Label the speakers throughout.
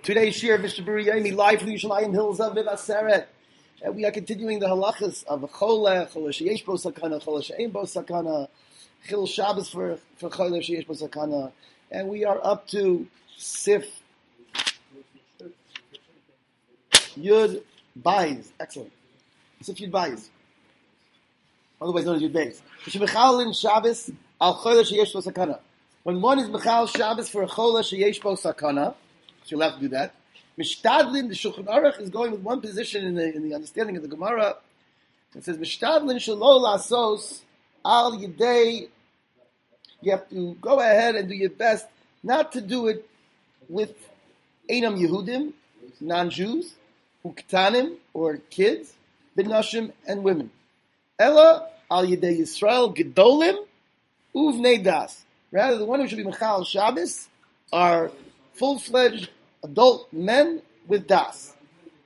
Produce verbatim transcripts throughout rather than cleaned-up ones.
Speaker 1: Today's shir of Mister Buriyami live from the Yerushalayim Hills of Aseret. And we are continuing the halachas of Chole, Chole sheyesh bo sakana, Chole she'ein bo sakana, Chil Shabbos for for Chole sheyesh bo sakana, and we are up to Sif Yud Bayis. Excellent. Sif Yud Bayis, otherwise known as Yud Bayis. Shemechalin Shabbos al Chole sheyesh bo sakana. When one is mechal Shabbos for a Chole sheyesh bo sakana, so you'll have to do that. Mishtadlin, the Shulchan Aruch is going with one position in the in the understanding of the Gemara. It says Mishtadlin shelo lasos al yidei. You have to go ahead and do your best not to do it with Einam Yehudim, non-Jews, uktanim or kids, benashim and women. Ella al yidei Yisrael gedolim uvnei das. Rather, the one who should be mechal Shabbos are full-fledged adult men with das.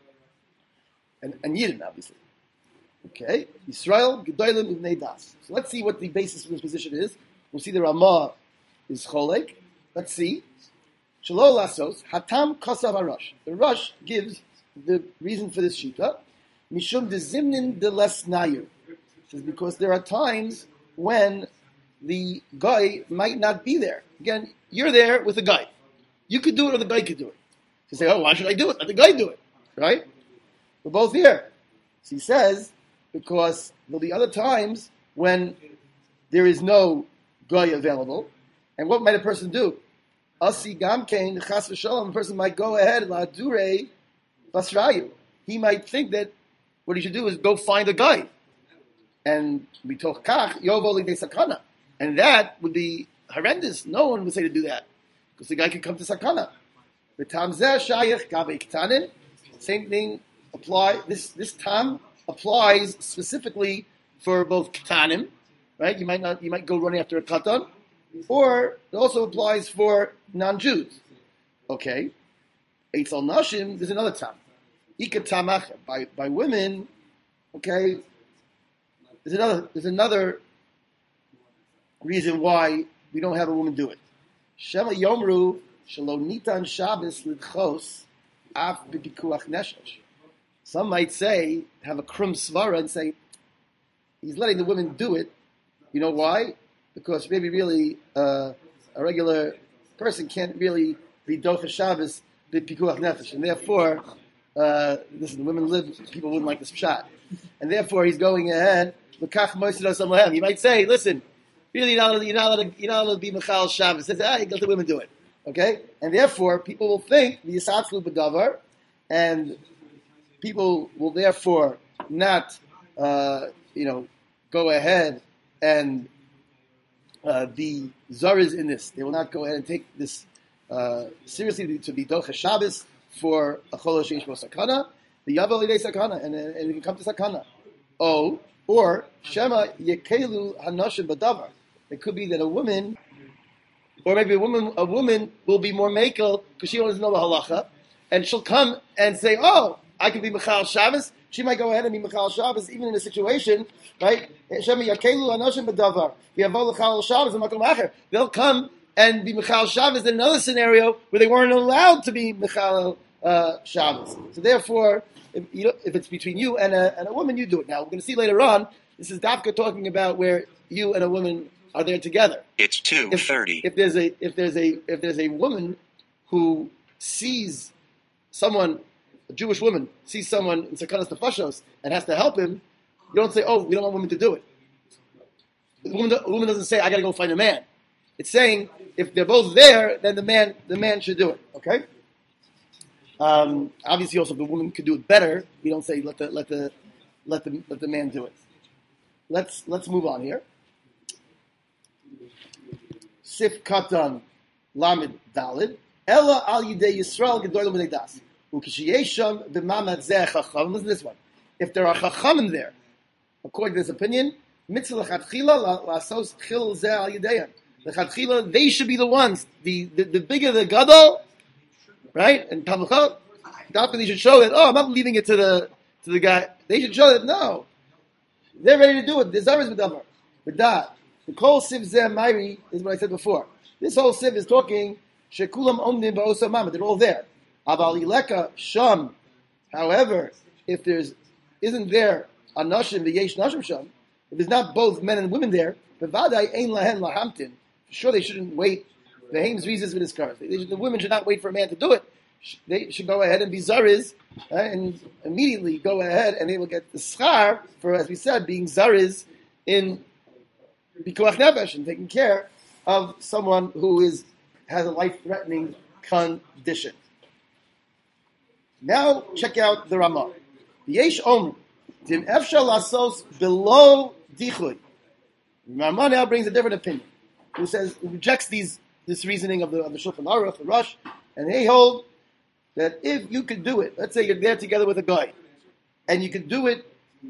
Speaker 1: And, and Yidden, obviously. Okay? Yisrael, Gedolim, Uvnei das. So let's see what the basis for this position is. We'll see the Ramah is Cholek. Let's see. Shalol Lasos, Hatam Kosav HaRosh. The Rosh gives the reason for this Shita. Mishum de Zimnin de Les Nayu. Says because there are times when the guy might not be there. Again, you're there with a guy. You could do it or the guy could do it. You say, oh, why should I do it? Let the guy do it. Right? We're both here. So he says, because there'll be other times when there is no guy available. And what might a person do? Asi gamkein, chas v'shalom, a person might go ahead, la dure basrayu. He might think that what he should do is go find a guy. And we talk kach, yovo li sakana. And that would be horrendous. No one would say to do that. Because the guy can come to sakana. The tam zeh shayach gabe ktanin. Same thing apply. This this tam applies specifically for both ktanim, right? You might not you might go running after a katan, or it also applies for non-Jews. Okay, eitzal nashim. There's another tam. Ikatamach by by women. Okay, there's another there's another reason why we don't have a woman do it. Shema Yomru Shelo Nitan Shabbos Lidchos Af B'Pikuach Neshesh. Some might say, have a krum svara and say, he's letting the women do it. You know why? Because maybe really uh, a regular person can't really be Docha Shabbos B'Pikuach Nefesh. And therefore, uh, listen, the women live, people wouldn't like this pshat. And therefore he's going ahead, L'kach Moisidos Amlahem. He might say, listen, really, you're not, you're not allowed to, you're not allowed to be Mechal Shabbos. Says, ah, you let the women do it. Okay? And therefore, people will think the Yisatzu B'davar, and people will therefore not, uh, you know, go ahead and uh, be Zaris in this. They will not go ahead and take this uh, seriously to be Docha Shabbos for a Chol Sheish Bo Sakana, the Yavel Lidei Sakana, and, and it can come to Sakana. Oh, or Shema Yekelu Hanoshim B'davar. It could be that a woman, or maybe a woman, a woman will be more makel because she doesn't know the halacha, and she'll come and say, "Oh, I can be mechal Shabbos." She might go ahead and be mechal Shabbos, even in a situation, right? Shema yakelu anoshim b'davar. V'yavo l'chal Shabbos and makom acher. They'll come and be mechal Shabbos in another scenario where they weren't allowed to be mechal uh, Shabbos. So therefore, if, you know, if it's between you and a, and a woman, you do it. Now we're going to see later on. This is Dafka talking about where you and a woman are there together.
Speaker 2: It's two thirty.
Speaker 1: If, if there's a if there's a if there's a woman who sees someone, a Jewish woman sees someone in Sakanas Nefashos and has to help him, you don't say, "Oh, we don't want women to do it." The woman, the woman doesn't say, "I got to go find a man." It's saying if they're both there, then the man the man should do it. Okay. Um, obviously, also the woman could do it better. You don't say let the let the let the let the man do it. Let's let's move on here. Sif Katan Lamed Dalid Ella Al Yidei Yisrael Gedolim B'nei Das Ukishiyesham B'Mamad Zeh Chacham. Listen to this one. If there are Chachamim there, according to this opinion, Mitzvah L'Chatchila L'Asos Chil Zeh Al Yideyam. L'Chatchila, they should be the ones. The the, the bigger the Gadol, right? And Tamachot, they should show that. Oh, I'm not leaving it to the to the guy. They should show that. No, they're ready to do it. The Zaris B'Davar. With that. The Kol Siv Zeh Mairi is what I said before. This whole Siv is talking Shekulam Omnim Ba'osa Mama. They're all there. Aval ileka sham. However, if there's isn't there a nashim v'yesh nashim sham, if there's not both men and women there, bevadai ein lahen lahamtin. Sure, they shouldn't wait. The hames visas with his cars. The women should not wait for a man to do it. They should go ahead and be zariz, right, and immediately go ahead and they will get the schar for, as we said, being zariz in pikuach nefesh and taking care of someone who is has a life-threatening condition. Now check out the Ramah. Yesh om dim efshar lasos below dichui. Ramah now brings a different opinion. Who says who rejects these this reasoning of the of the Shulchan Aruch, the Rosh, and they hold that if you could do it, let's say you're there together with a guy, and you could do it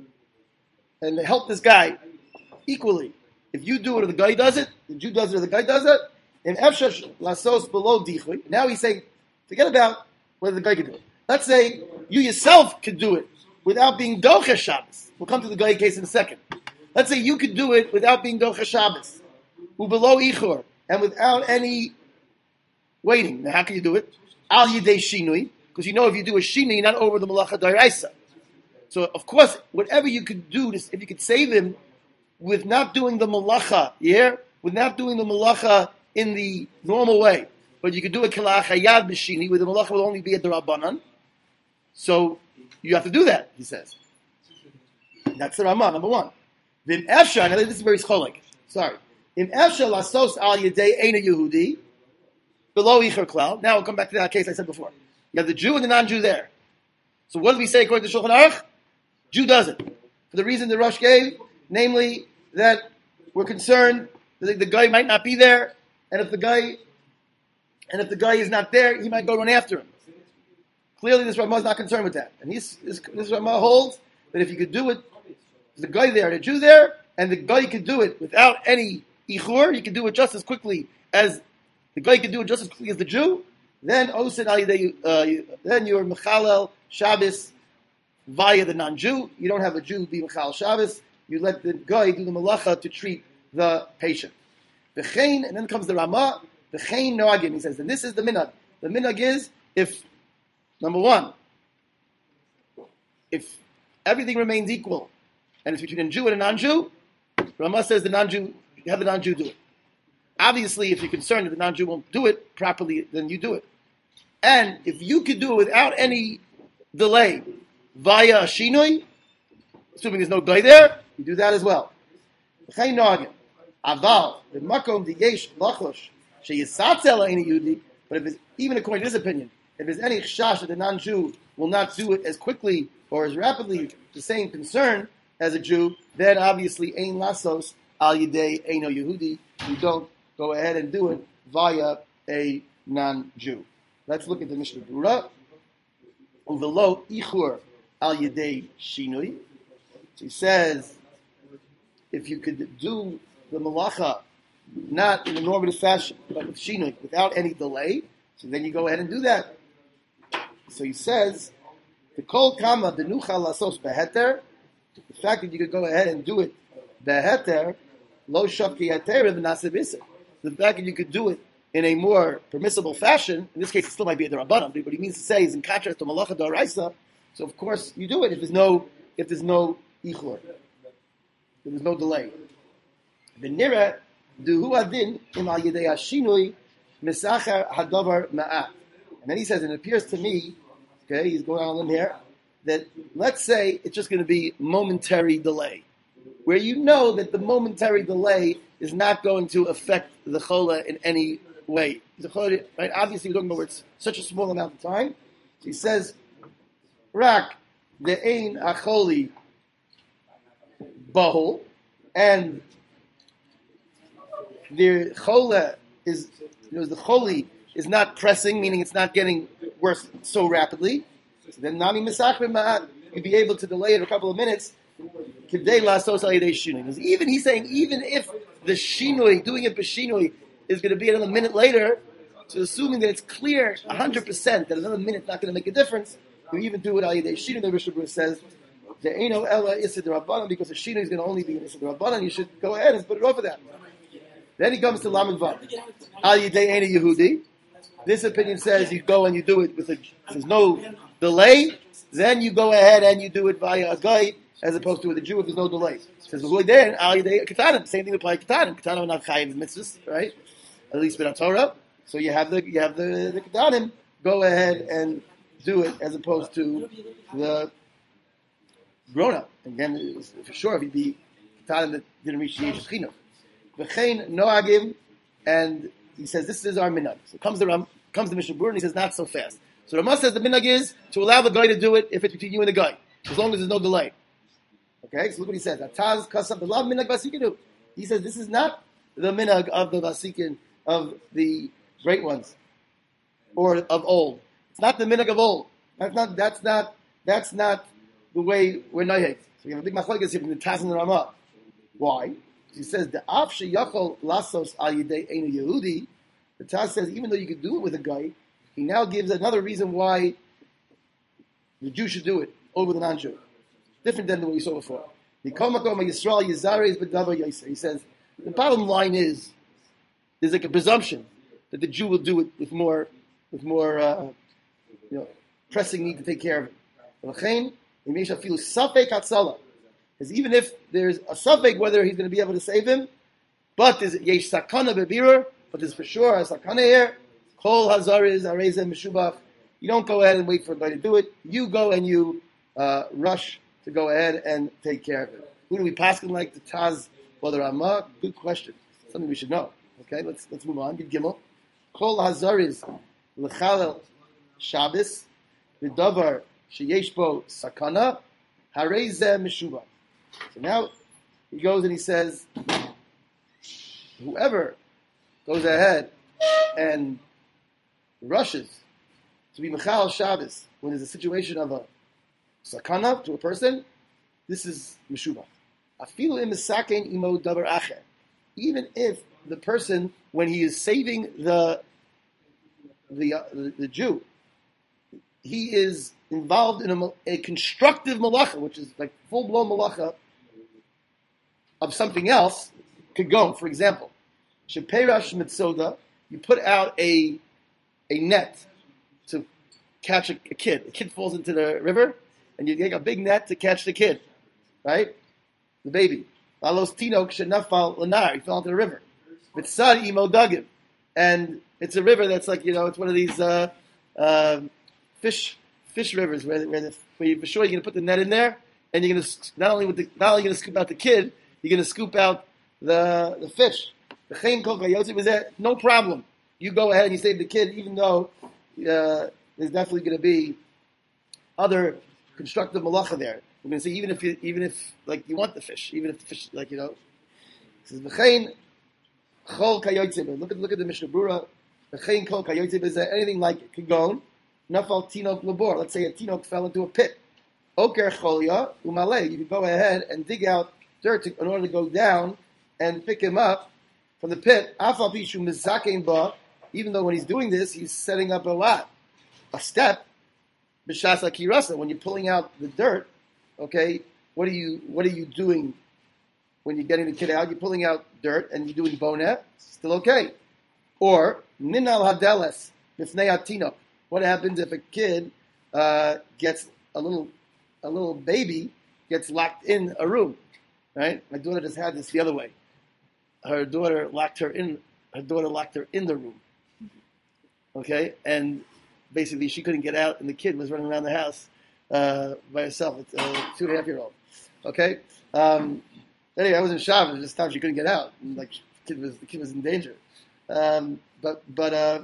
Speaker 1: and help this guy equally. If you do it or the guy does it, the Jew does it or the guy does it, in efshar lasos below dichui. Now he's saying, forget about whether the guy can do it. Let's say you yourself could do it without being docha Shabbos. We'll come to the guy case in a second. Let's say you could do it without being docha Shabbos, below ichor, and without any waiting. Now, how can you do it? Al yidei shinui, because you know if you do a shinui, you're not over the malacha d'oraisa. So, of course, whatever you could do, to, if you could save him with not doing the malacha, yeah, with not doing the malacha in the normal way, but you could do a kilachayad b'shini, where the malacha will only be at the rabbanan. So you have to do that, he says. That's the Ramah, number one. V'im efshar, now this is very scholik. Sorry. Im efshar lasos al yedei eina Yehudi, below icher klal. Now we'll come back to that case I said before. You have the Jew and the non-Jew there. So what do we say according to Shulchan Aruch? Jew does it. For the reason the Rosh gave, namely that we're concerned that the guy might not be there, and if the guy and if the guy is not there, he might go run after him. Clearly this Ramah is not concerned with that. And this, this, this Ramah holds that if you could do it, the guy there, the Jew there, and the guy could do it without any ichur, you could do it just as quickly as the guy could do it just as quickly as the Jew, then osin uh, then you're mechalel Shabbos via the non-Jew. You don't have a Jew be mechalel Shabbos. You let the guy do the malacha to treat the patient. V'chein, and then comes the Ramah. V'chein noagim. He says, and this is the minhag. The minhag is if number one, if everything remains equal, and it's between a Jew and a non-Jew, Ramah says the non-Jew, have the non-Jew do it. Obviously, if you're concerned that the non-Jew won't do it properly, then you do it. And if you could do it without any delay via a shinui, assuming there's no guy there, you do that as well. Aval, the makom the yesh lachosh sheyisatzel any yudi. But if it's, even according to this opinion, if there's any chash that the non-Jew will not do it as quickly or as rapidly, the same concern as a Jew, then obviously ein lasos al yidei eino Yehudi. You don't go ahead and do it via a non-Jew. Let's look at the Mishnah Berurah. Uvelo ichur al yidei shinui. So he says, if you could do the malacha not in a normative fashion, but with shinui, without any delay, so then you go ahead and do that. So he says, the kol kama denucha lasos beheter, the fact that you could go ahead and do it beheter, lo shavki heter v'naseh. The fact that you could do it in a more permissible fashion, in this case it still might be a D'Rabbanan, but what he means to say is in contrast to Malacha D'Oraisa, so of course you do it if there's no if there's no ichur, if there's no delay. V'nira duhu adin im al yedei hashinui misacher hadavar ma'at. And then he says, and it appears to me, okay, he's going on a limb here, that let's say it's just going to be momentary delay, where you know that the momentary delay is not going to affect the chola in any way. The chola, right? Obviously, we're talking about where it's such a small amount of time. So he says, "Rak the ein acholi bahol," and the chola is, you know, the choli is not pressing, meaning it's not getting worse so rapidly. So then, nami misachrim ma'at, you'd be able to delay it a couple of minutes. Because even he's saying, even if the shinui, doing it b'shinui, is going to be another minute later, so assuming that it's clear one hundred percent that another minute's not going to make a difference, you even do it al yedei shinui, the Mishnah Berurah says, the eino ella issa d'Rabbanan, because the shinui is going to only be in issa d'Rabbanan, you should go ahead and put it over that. Then he comes to Lamed Vav. Al yedei eino Yehudi. This opinion says you go and you do it with a, there's no delay, then you go ahead and you do it via a guy, as opposed to with a Jew if there's no delay. It says, same thing applies to Ketanim. Ketanim are not chayiv mitzvahs, right? At least with Torah. So you have the, you have the, the Ketanim, go ahead and do it, as opposed to the grown-up. Again, for sure, if you'd be Ketanim that didn't reach the age of Chinuch. V'chein noagim, and he says, this is our minhag. So comes the Ram, comes the Mishnah Berurah, and he says, not so fast. So the Ramah says the minhag is to allow the guy to do it if it's between you and the guy, as long as there's no delay. Okay, so look what he says. Ataz kasam b'lav minhag vasikinu. He says this is not the minhag of the vasikin of the great ones or of old. It's not the minhag of old. That's not. That's not. That's not the way we're nayeg. So we have a big machlokes here from the Taz and the Ramah. Why? He says the af sheyachol lasos al yidei einu Yehudi. The Taz says even though you could do it with a guy, he now gives another reason why the Jew should do it over the non-Jew. Different than what we saw before. He says the bottom line is there's like a presumption that the Jew will do it with more, with more, uh, you know, pressing need to take care of it. Because even if there's a suffix whether he's going to be able to save him, but there's yesh sakana bebirur, but there's for sure a sakana here. Kol hazariz areza meshubach. You don't go ahead and wait for a guy to do it. You go and you uh, rush to go ahead and take care of it. Who do we pass him like the Taz or the Ramah? Good question. Something we should know. Okay, let's let's move on. Gid Gimel. Kol hazariz lechalel Shabbos v'davar sheyesh bo sakana hareza meshubach. So now he goes and he says, whoever goes ahead and rushes to be Mechal Shabbos when there's a situation of a sakana to a person, this is Meshubach. Afilu im misaken imo davar acher. Even if the person, when he is saving the the uh, the, the Jew, he is involved in a, a constructive malacha, which is like full-blown malacha of something else, could go. For example, sheperash mitzoda, you put out a a net to catch a, a kid. A kid falls into the river, and you take a big net to catch the kid, right? The baby. Lalos tinok shenafal lanar, he fell into the river. Mitzad imo dagim, and it's a river that's like, you know, it's one of these uh, uh, fish fish rivers where where, the, where you, for sure you're going to put the net in there, and you're going to not only with the, not only going to scoop out the kid, you're going to scoop out the the fish. The chayin kol kayotzi was there, no problem. You go ahead and you save the kid, even though uh, there's definitely going to be other constructive malacha there. We're going to say even if you, even if like you want the fish, even if the fish, like, you know, it says v'chein chol kayotzi. Look at look at the Mishnah Berurah. V'chein kol kayotzi is there anything like kagon nafal tinok labor. Let's say a tinok fell into a pit. Oker cholia umalei. You can go ahead and dig out dirt to, in order to go down and pick him up from the pit. Afal pishu mizakein ba. Even though when he's doing this, he's setting up a lot, a step. B'shas akirasa. When you're pulling out the dirt, okay, what are you what are you doing when you're getting the kid out? You're pulling out dirt and you're doing bonet. Still okay. Or ninal hadeles b'fnei atino. What happens if a kid uh, gets a little a little baby gets locked in a room? Right? My daughter just had this the other way. Her daughter locked her in. Her daughter locked her in the room. Okay, and basically she couldn't get out, and the kid was running around the house uh, by herself. It's a two and a half year old. Okay. Um, anyway, I was in Shabbos. This time she couldn't get out. And, like the kid was the kid was in danger. Um, but but uh,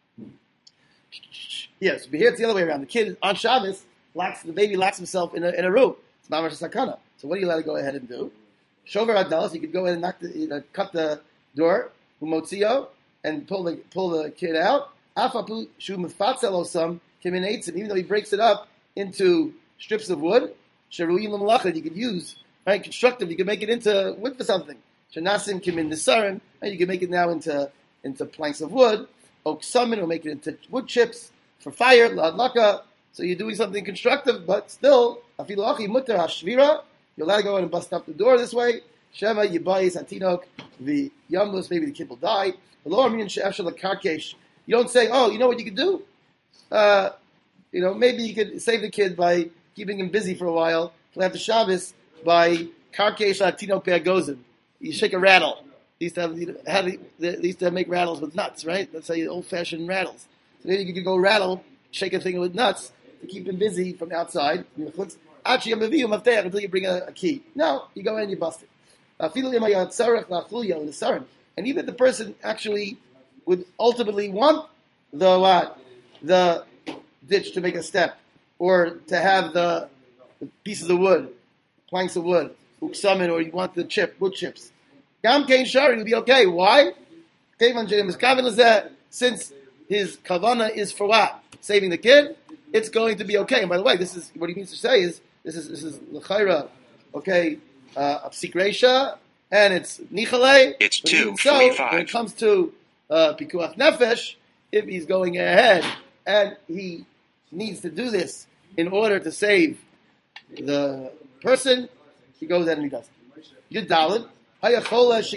Speaker 1: yes, but here it's the other way around. The kid on Shabbos locks the baby locks himself in a in a room. It's mamash sakana. So what are you allowed to go ahead and do? Shover adalas. You could go ahead and knock the, you know, cut the door, umotzio, and pull the pull the kid out. Afapu shu mefatzelosam kiminatsim. Even though he breaks it up into strips of wood, sheruyim l'malachah, you could use, right, constructive. You could make it into wood for something. Shenasim kimin nesarim, and you can make it now into into planks of wood. Oksamin will make it into wood chips for fire. Ladlaka. So you're doing something constructive, but still, afilachi mutar hashvira. You're allowed to go in and bust up the door this way. Shema yibayis hatinok the yamus. Maybe the kid will die. The lower meaning she'efshel karkesh You don't say, oh, you know what you could do? Uh, you know, maybe you could save the kid by keeping him busy for a while. After Shabbos, by karkesh latino peagozin. You shake a rattle. They used to have, you know, how they, they used to make rattles with nuts, right? That's how you old-fashioned rattles. So maybe you could go rattle, shake a thing with nuts to keep him busy from outside. Until you bring a, a key. No, you go in and you bust it. And even if the person actually would ultimately want the what, the ditch to make a step, or to have the, the pieces of wood, planks of wood, uksamin, or you want the chip, wood chips. Gam Kain Shari will be okay. Why? Since his kavana is for what? Saving the kid, it's going to be okay. And by the way, this is what he means to say is this is this is l'chayra, okay, uh psikresha, and it's nichale.
Speaker 2: It's two
Speaker 1: so
Speaker 2: forty-five.
Speaker 1: When it comes to uh, pikuach nefesh, if he's going ahead and he needs to do this in order to save the person, he goes ahead and he does it. Yudalid. This,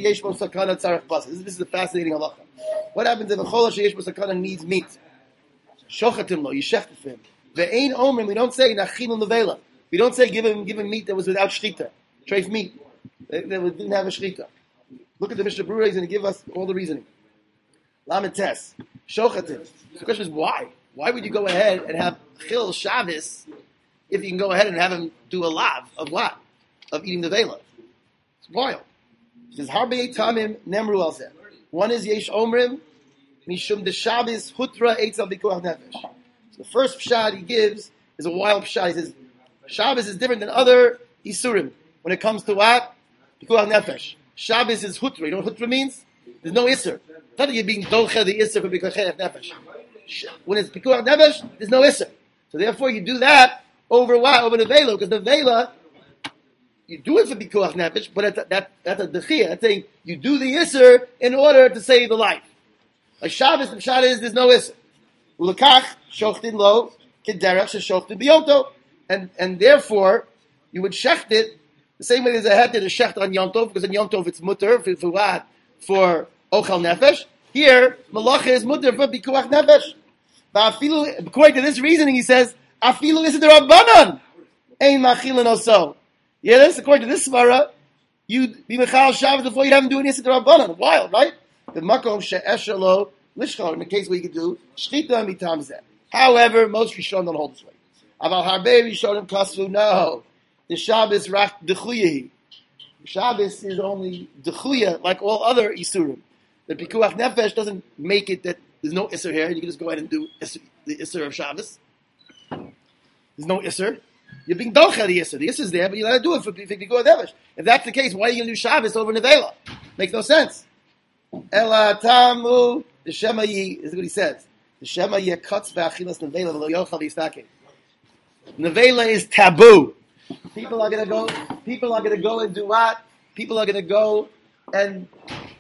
Speaker 1: this is a fascinating halacha. What happens if a chola sheyesh bo sakana needs meat? Shochatim lo, you shechted for him. Ve'ein omrim, we don't say nachin levela. We don't say give him give him meat that was without shrita, treif meat that didn't have a shrita. Look at the Mishnah Berurah, he's going to give us all the reasoning. Lamed tes, shochatim. So the question is why? Why would you go ahead and have chil Shabbos if you can go ahead and have him do a lav of what? Of eating the vela? It's wild. There's harbe tamim nemru al zeh. One is yesh omrim mishum de Shabbos hutra eitzav bikuach nefesh. So the first pshat he gives is a wild pshat. He says Shabbos is different than other isurim when it comes to what bikuach nefesh. Shabbos is hutra. You know what hutra means? There's no isser. It's not that you're being dolche the isser for bikuach nefesh. When it's bikuach nefesh, there's no isser. So therefore, you do that over what? Over the vela, because the vela. You do it for bikuach nefesh, but that's a, that, that's a dechia. That's saying you do the isser in order to save the life. Like Shabbos, the pshat is there's no isser. Ulakach shochtin lo kederach sheshoftin biyonto, and and therefore you would shecht it the same way there's a heter to shecht on Yom Tov, because in Yom Tov it's mutter for, for what? For ochal nefesh. Here malacha is mutter for bikuach nefesh. But according to this reasoning, he says afilu is the rabbanon ein machilin also. Yeah, this according to this svara, you be mechal Shabbos before you haven't do any Yisrael Rabbanan. Wild, right? The makom she'eshelo lishchol, in the case where you could do shchita mitam zeh. However, most Rishonim don't hold this way. Aval harbe Rishonim kasvu, no. The Shabbos rak dechuyehi. Shabbos is only dechuya, like all other isurim. The pikuach nefesh doesn't make it that there's no isser here, and you can just go ahead and do isser, the isser of Shabbos. There's no isser. You're being dolcha the Yisr. The Yisr is there, but you got to do it for Pikuach Nefesh. If that's the case, why are you going to do Shabbos over Nevela? Makes no sense. Ela tamu, the Shema Yi, this is what he says. The Shema Yi cuts ba'achilas Nevela, v'lo yochal v'yistake. Nevela is taboo. People are going to go, people are going to go and do what? People are going to go and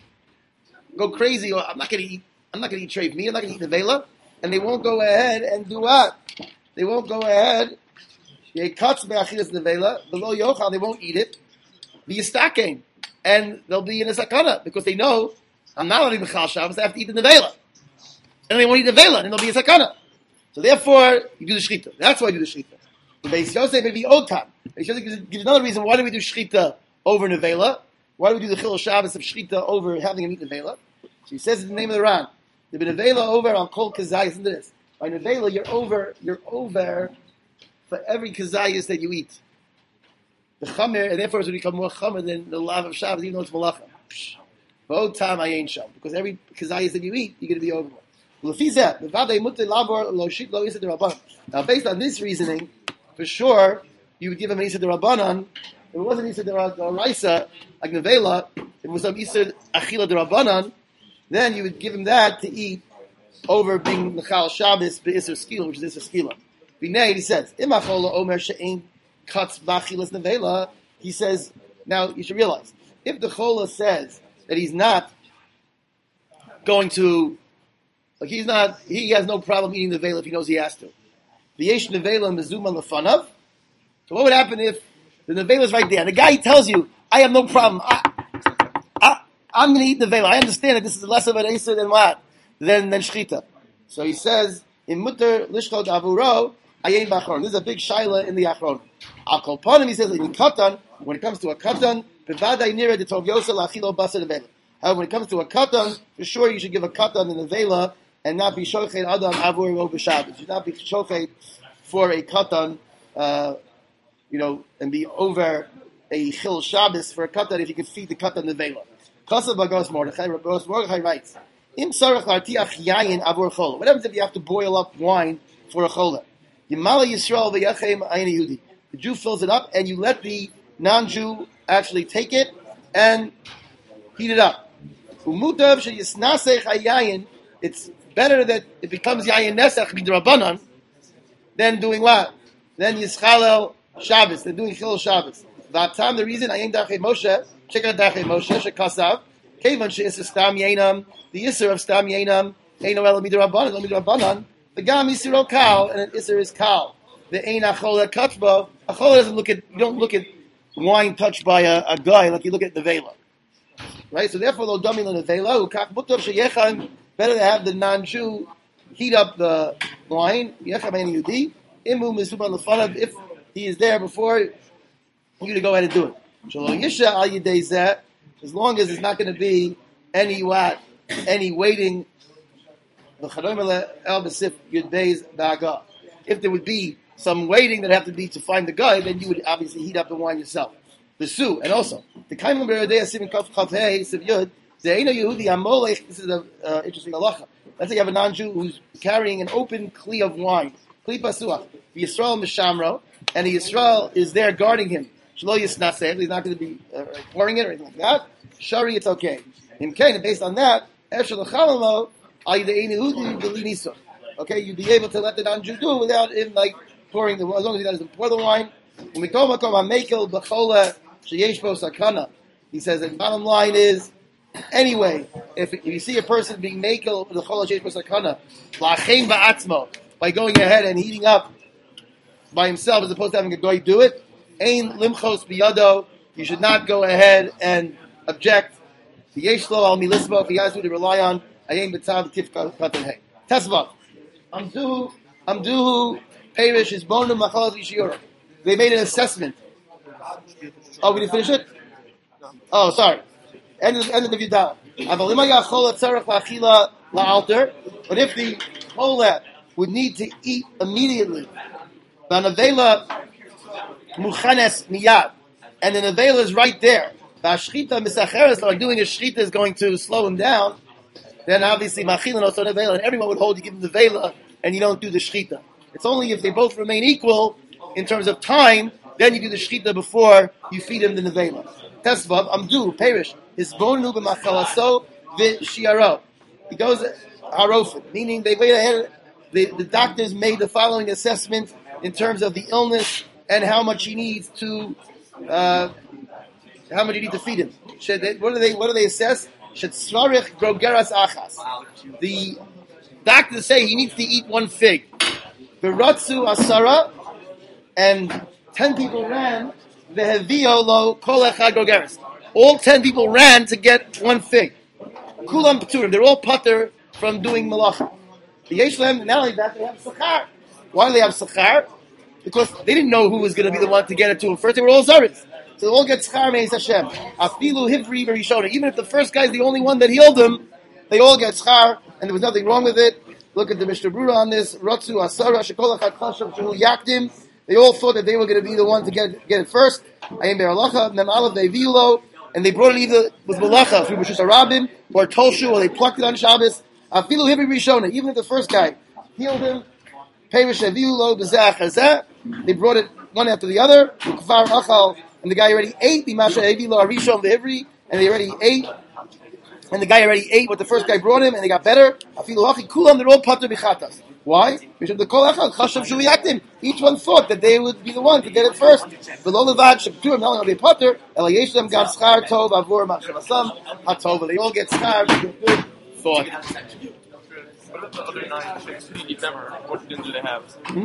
Speaker 1: go crazy, or I'm not going to eat, I'm not going to eat treif meat, I'm not going to eat Nevela, and they won't go ahead and do what? They won't go ahead. They cuts be'achilas nevela below yochal. They won't eat it. Be yistakein, and they'll be in a sakana because they know I'm not only mechal Shabbos. I have to eat the nevela, and they won't eat nevela, and they'll be a sakana. So therefore, you do the shchita. That's why you do the shchita. The Beis Yosef may be otam. Beis Yosef gives, gives another reason why do we do shchita over nevela? Why do we do the chilul Shabbos of shchita over having a meat nevela? So he says in the name of the Ran, the nevela over on kol kazayis. Listen to this. By nevela, you're over. You're over. For every kazayas that you eat. The chamer, and therefore it's going to become more chamer than the lav of Shabbos, even though it's malacha. Bo tam ayin sham. Because every kazayas that you eat, you're going to be over. Now based on this reasoning, for sure, you would give him an Isa de Rabbanan. If it wasn't Isa de Raisa, like Nevela, if it was some Isa Achila de Rabbanan, then you would give him that to eat over being Mechal Shabbos, Be'isr Skila, which is Isr Skila. B'nei, he says, Imachola Omer She'in Katz B'achilas Nevela, he says, now you should realize, if the Chola says that he's not going to, like he's not, he has no problem eating the Nevela if he knows he has to. The Yesh Nevela Mezuma Lefanav. So what would happen if the Nevela is right there, and the guy tells you, I have no problem, I, I, I'm going to eat Nevela. I understand that this is less of an Eser than what? Than, than Shchita. So he says, in mutter lishchot avuro, ayin b'achron. This is a big shaila in the achron. Al kol panim, he says, in katan, when it comes to a katan, b'vaday nira de tov yosel achilo basa nevela. However, when it comes to a katan, for sure you should give a katan in the vela, and not be shochet adam avur ro b'shabbat. You should not be shochet for a katan, uh, you know, and be over a chil Shabbos for a katan if you could feed the katan the vela. Kasav bagos Mordechai, Bagos Mordechai writes, Im sarach l'artiach yayin avur chola. What happens if you have to boil up wine for a chola? Yimala Yisrael v'yachem ayin Yehudi. The Jew fills it up, and you let the non-Jew actually take it and heat it up. Umutav sheyisnasech hayayin. It's better that it becomes yayin nesach midrabanan than doing what? Then yischalel Shabbos. Than doing chilul Shabbos. That time, the reason ayin dachei Moshe, check out dachei Moshe shekasav. Kevan she'is stam yainam. The Yisr of Stam Yainam, Eino Ela Midrabanan, Ela Midrabanan, the Gam Yisro Kal, and an Yisr is Kal. The Ein Achola Kachba, Achola doesn't look at, you don't look at wine touched by a, a guy like you look at the Vela. Right? So therefore, Lo Domin Lo Nevela, Ukach Mutav Sheyecham, better to have the non-Jew heat up the wine, Yecham Ein Yudi, Imu Misuban Lefanav, if he is there before, you're going to go ahead and do it. Shalom Yisha Al Yidei Zeh, as long as it's not going to be any what, any waiting, if there would be some waiting that have to be to find the guy, then you would obviously heat up the wine yourself. The su, and also the kaimim beradei asim kaf kaf hey siv yud. Zeino Yehudi amolech. This is an uh, interesting halacha. Let's say you have a non-Jew who's carrying an open kli of wine, kli pasuach. The Yisrael mishamro, and the Yisrael is there guarding him. Shlo yisnaseh. He's not going to be uh, pouring it or anything like that. Shari, it's okay. In Canaan, based on that. Okay, you'd be able to let the non-Jew do it without him like pouring the, as long as he doesn't pour the wine. He says that the bottom line is, anyway, if, if you see a person being makel the chol sheish bo sakana, lachem ba'atzmo, by going ahead and heating up by himself as opposed to having a goy do it, ein limchos biyado, you should not go ahead and object. Yeshlo al milisbo, if he has to rely on ayim b'tav tif katan hay. Tesvav. Amduhu, Amduhu, Perish is bonum machalas yishiyura. They made an assessment. Oh, we didn't finish it? Oh, sorry. End of, end of the Yudal. Avalima yachol tzarech la'achila la'alter. But if the cholet would need to eat immediately, v'anavela muchanes miyad, and the nevela is right there, v'ashchita misacheres, like doing a shchita is going to slow him down, then obviously machilin also nevela, and everyone would hold you give him the vela, and you don't do the shchita. It's only if they both remain equal in terms of time, then you do the shchita before you feed him the nevela. Tesvav, amdu, perish, his bonu b'machalaso v'shiaro. He goes harofin, meaning they wait ahead, the, the doctors made the following assessment in terms of the illness and how much he needs to, uh, how much you need to feed him. Should they, what do they, what do they assess? Should svarich grogeras achas. The doctors say he needs to eat one fig. V'ratzu asara, and ten people ran, v'hevio lo kol echad grogeras. All ten people ran to get one fig. Kulam p'turim, they're all pater from doing malacha. The Yeshlem, not only that, they have sachar. Why do they have sachar? Because they didn't know who was going to be the one to get it to him first. They were all zaris. So they all get schar meis Hashem. Afilu hivri v'rishona. Even if the first guy is the only one that healed him, they all get schar, and there was nothing wrong with it. Look at the Mishnah Brura on this. Ratzu asara shekol echad chashav shehu yakdim. They all thought that they were going to be the one to get get it first. Ayim be'alacha mem alav de'vilo, and they brought it either with malacha through Rishus Harabim or Tolshu, or they plucked it on Shabbos. Afilu hivri v'rishona. Even if the first guy healed him, perish avilo b'zeh chazeh. They brought it one after the other. Kfar achal. And the guy already ate the Masha Evilo Arishon the Ivri, and they already ate, and the guy already ate what the first guy brought him, and they got better. Afilu Hachi Kulam, they're all pater bichatas. Why? Because the Kol Echad Chashav Shu Yakdim. Each one thought that they would be the one to get it first. Below the Vad Shepturim, not only pater, Ela Yeshem Gam Schar Tov Avur Mashavasam Hatov. They all get schar. Good thought.
Speaker 2: What about the other nine chicks? Who did you ever? What did they have?